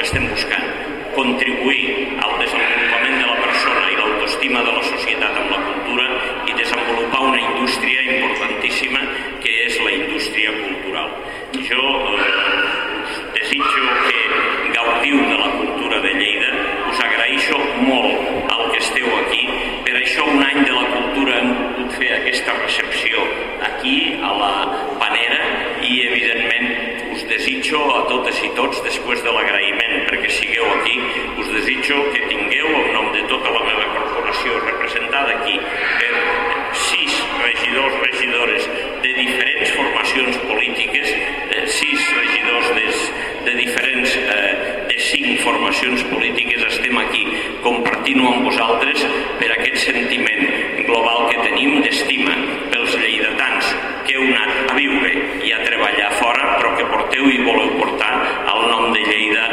que estem buscant, contribuir al desenvolupament de la persona i l'autoestima de la societat amb la cultura i desenvolupar una indústria importantíssima que és la indústria cultural. Jo us desitjo que gaudiu de la cultura de Lleida, us agraeixo molt el que esteu aquí, per això un any de la cultura hem pogut fer aquesta recepció aquí a la Panera i evidentment us desitjo a totes i tots, després de l'agraïment perquè sigueu aquí, us desitjo que tingueu en nom de tota la meva corporació representada aquí per 6 regidors, regidores de diferents formacions polítiques, 6 regidors de diferents de 5 formacions polítiques, estem aquí compartint-ho amb vosaltres per aquest sentiment global que tenim d'estima pels lleidatans que heu anat a viure i a treballar fora, però que porteu i voleu portar el nom de Lleida